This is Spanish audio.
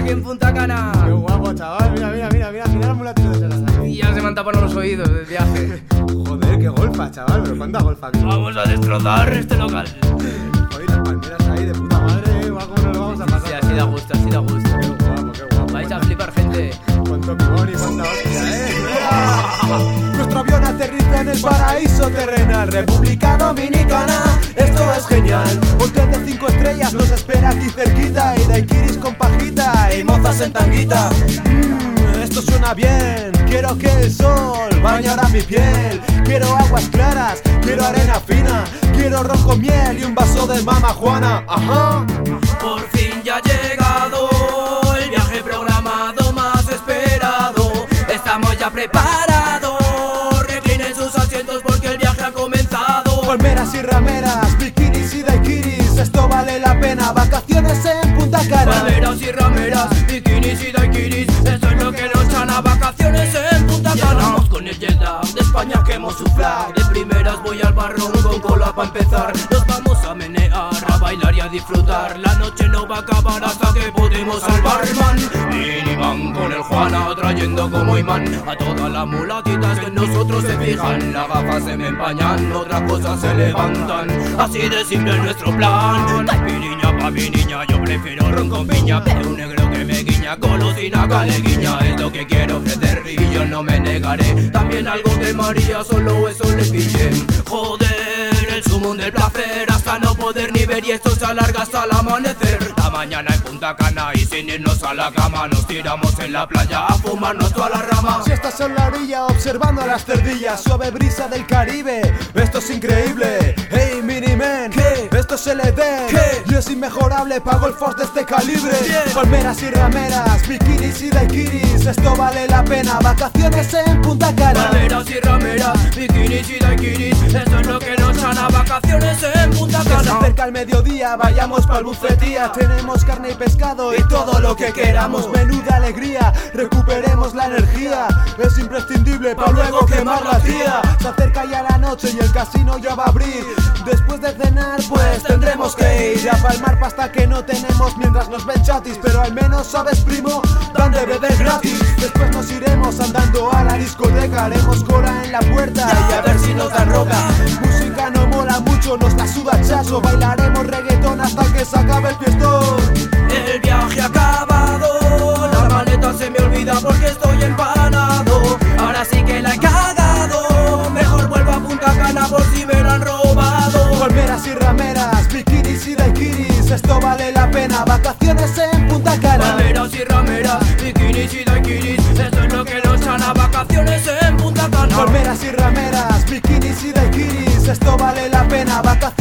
aquí en Punta Cana. Qué guapo, chaval, mira las mulatitas de las aquí. Y ya se me han tapado los oídos del viaje. Joder, qué golfa, chaval, pero ¿cuánta golfa aquí? Vamos a destrozar este local. Joder, las palmeras ahí de puta madre, guau, cómo nos lo vamos a pasar. Sí, así da gusto, así da gusto. Qué guapo. Vais a flipar, gente. Cuánto pibón y cuánta hostia, Nuestro avión aterriza en el paraíso terrenal, República Dominicana, esto es genial. Hotel de 5 estrellas nos espera aquí cerquita, y daiquiris con pajita y mozas en tanguita. Esto suena bien, quiero que el sol bañara mi piel. Quiero aguas claras, quiero arena fina, quiero ron con miel y un vaso de mama Juana. Ajá. Por fin ya ha llegado el viaje programado más esperado. Estamos ya preparados, reclinen sus asientos porque el viaje ha comenzado. Palmeras y rameras, bikinis y daiquiris, esto vale la pena, vacaciones en Punta Cana. Palmeras y rameras, bikinis y daiquiris, eso es lo que nos llama vacaciones en Punta Cana. Llegamos con el jet lag de España que hemos suflado. De primeras voy al barrón con cola pa' empezar. Nos vamos a menear, a bailar y a disfrutar. La noche no va a acabar hasta que podemos al barman. Minivan con el Juana trayendo como imán a todas las mulatitas que en nosotros se fijan. Las gafas se me empañan, otras cosas se levantan. Así de simple es nuestro plan. Taipiriña pa' mi niña, yo prefiero ron con piña. Pero un negro que me guiña, golosina caleguiña. Es lo que quiero ofrecer y yo no me negaré. También algo de María, solo eso le pillé. Joder, el sumum del placer, hasta no poder ni ver y esto se alarga hasta el amanecer. La mañana en Punta Cana y sin irnos a la cama nos tiramos en la playa a fumarnos toda la rama. Si estás en la orilla observando a las cerdillas, suave brisa del Caribe, esto es increíble. Hey Miniman, ¿qué? Esto es LD, ¿qué? Y es inmejorable, pago el force de este calibre. Bien. Palmeras y rameras, bikinis y daiquiris, esto vale la pena, vacaciones en Punta Cana. Palmeras y rameras, bikinis y daiquiris, eso es lo que nos sana, vacaciones en Punta Que se Cana. acerca el mediodía, vayamos pa'l bucetía. Tenemos carne y pescado y todo lo que queramos. Menuda alegría, recuperemos la energía. Es imprescindible pa' luego quemar la tía. Se acerca ya la noche y el casino ya va a abrir. Después de cenar pues tendremos que ir a palmar pasta que no tenemos mientras nos ven chatis. Pero al menos sabes primo, dan de beber gratis. Después nos iremos andando a la discoteca. Haremos cola en la puerta y a ver si nos dan roca. Música no mola mucho, nos la suda chaso. Bailaremos reggaetón hasta que se acabe el fiestón. El viaje ha acabado, la maleta se me olvida porque estoy empanado. Ahora sí que la he cagado, mejor vuelvo a Punta Cana por si me la han robado. Palmeras y rameras, bikinis y daiquiris, esto vale la pena, vacaciones en Punta Cana. Palmeras y rameras, bikinis y daiquiris, eso es lo que nos sana, vacaciones en Punta Cana. Palmeras y rameras, bikinis y daiquiris, esto vale la pena, vacaciones